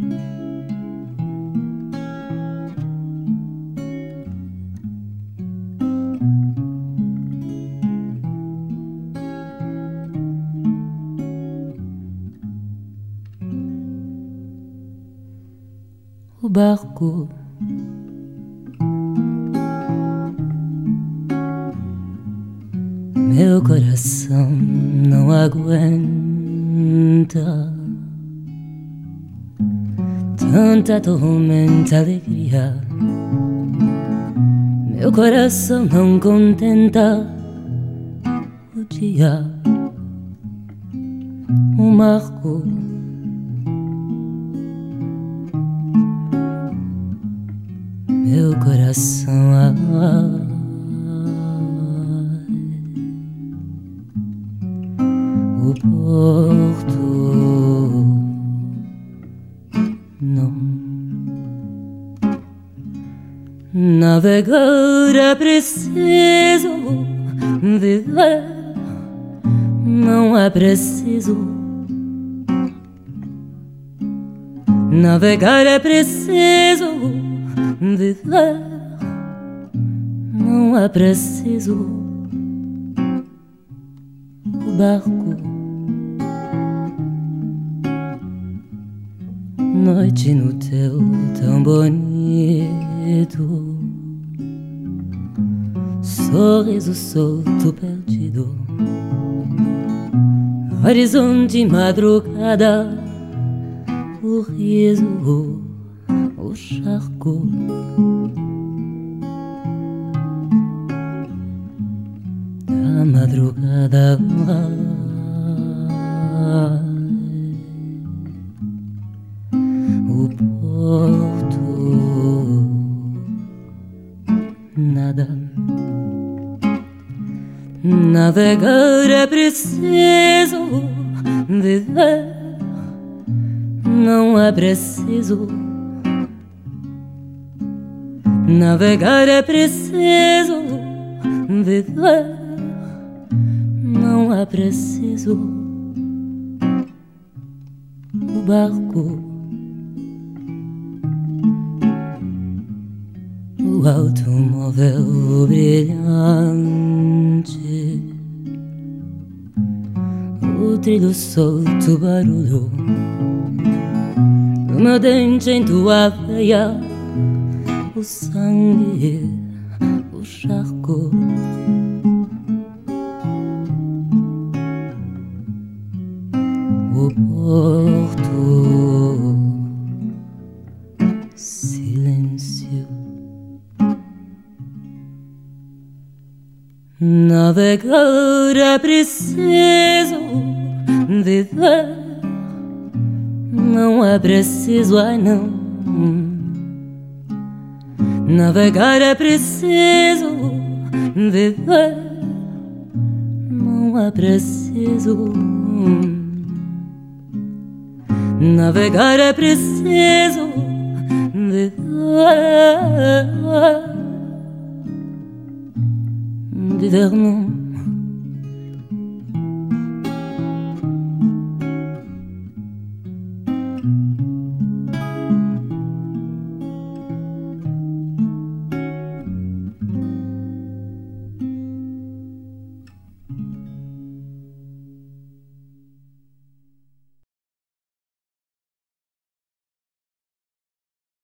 O barco meu coração não aguenta tanta tormenta, alegria. Meu coração não contenta o dia. O marco meu coração, o porto não. Navegar é preciso, viver não é preciso. Navegar é preciso, viver não é preciso. O barco, noite no teu tão bonito, sorriso solto perdido, horizonte madrugada, o riso, o charco. Da madrugada, o porto, nada. Navegar é preciso, viver não é preciso. Navegar é preciso, viver não é preciso. O barco, o automóvel brilhante, o trilho solto, o barulho do meu dente em tua veia, o sangue, o charco. O porto, silêncio. Navegar é preciso, viver não é preciso, ai não. Navegar é preciso, viver não é preciso. Navegar é preciso, viver não.